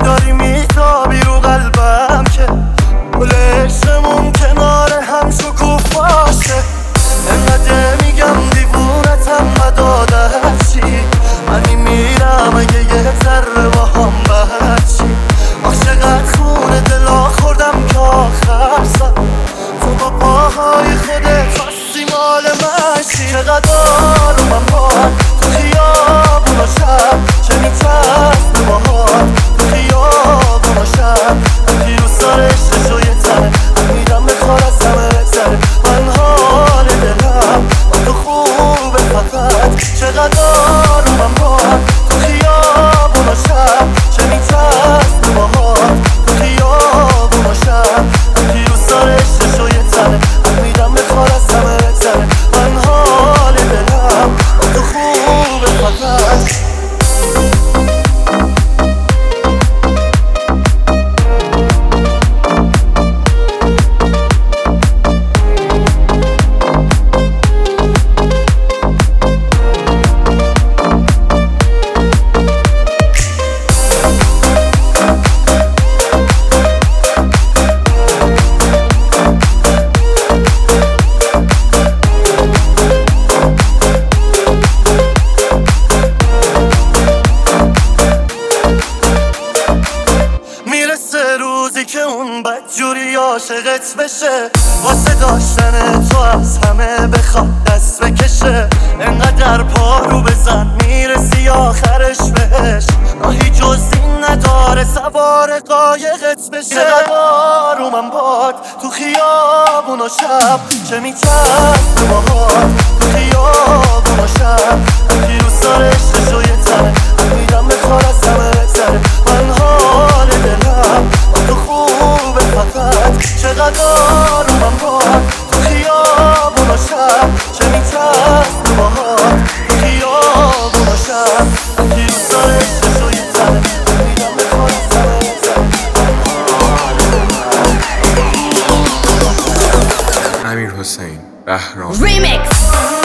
داری میتابی رو قلبم که گل عشقمون کنار هم شکوفاشه. انقدر میگم دیوونتم و دادت چی، من میرم اگه یه ذره با هم بچی. آخ چقدر خونه دلا خوردم که آخر سر تو با پاهای خودت خواستی مال من چی. چقدر آرومم باید تو خیابون و شب، چه میچست باهات تو خیابون و شب. من پیروز داره عشقش و یه تنه میدم بخوار از همه بگذره. من حال دلم با تو خوبه فقط. چقدر آرومم باید تو خیابون و شب، چه میچست باهات تو خیابون و شب. من پیروز داره عشقش و یه تنه میدم بخوار از همه بگذره. من حال دلم با تو خوبه فقط. روزی که اون بدجوری عاشقت بشه، واسه داشتن تو از همه بخواد دست بکشه. انقدر پارو بزن میرسی آخرش بهش، راهی جز این نداره سوار قایقت بشه. چقدر آرومم باد تو خیابون و شب، چه میچست باهات تو خیابون و شب. من پیروز داره عشقش و یه تنه میدم بخوار از همه بگذره. من حال دلم تو خوبه فقط. چقدر آرومم باید تو خیابون و شب، چه میچست باهات تو خیابون و شب. من پیروز داره عشقش و یه تنه میدم بخوار از همه بگذره. امیر حسین بهرام Remix